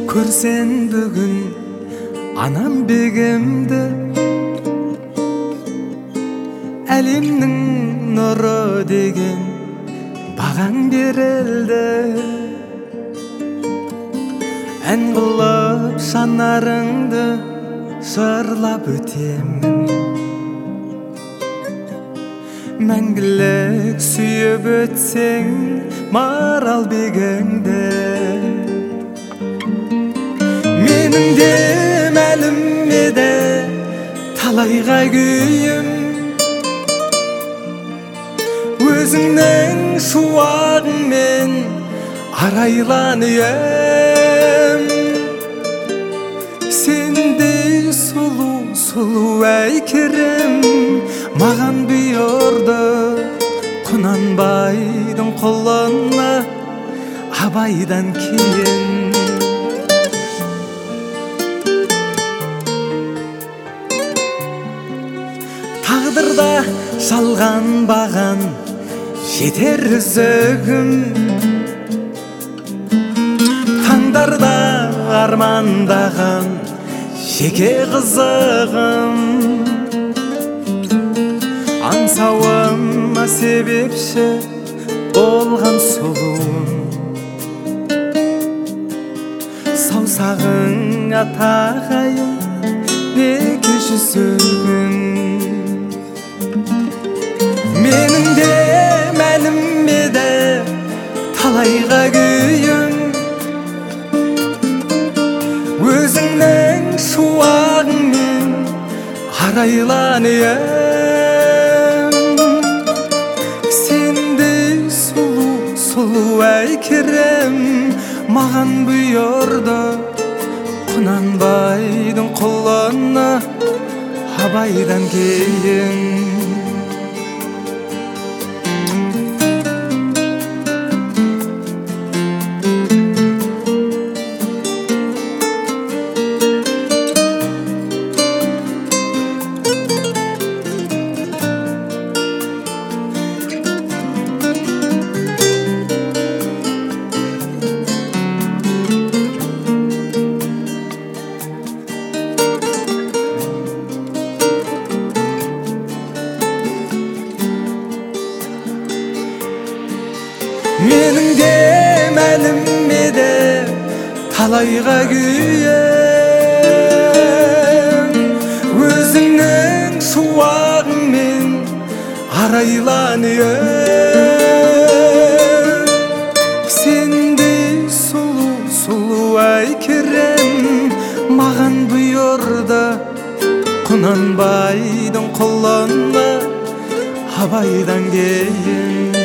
Көрсен бүгін анам бегімді, әлемнің нұры деген бағаң берілді. Ән қылып жанарыңды жырлап өтемін, мәңгілік сүйіп өтсең марал бегіңді. Менің де мәлім еді талайға күйім, өзіңнің шуағыңмен арайланайым. Сендей сұлу сұлу әйкерім маған бұйырды, Құнанбайдың құлына абайдан кейін. Тағдырда жалған баған жетер үзігім, таңдарда армандаған жеке қызығым. Аңсауыма себепші болған сұлуым, саусағыңа тағайын неге жүзігің. Менің де мәлім еді талайға күйім, өзіңнің шуағыңмен арайланайым. Сендей сұлу сұлу әйкерім маған бұйырды, Құнанбайдың құлына абайдан кейін. Менің де мәлім еді талайға күйім, өзіңнің шуағыңмен арайланайым. Сендей сұлу сұлу әйкерім маған бұйырды, Құнанбайдың құлына абайдан кейін.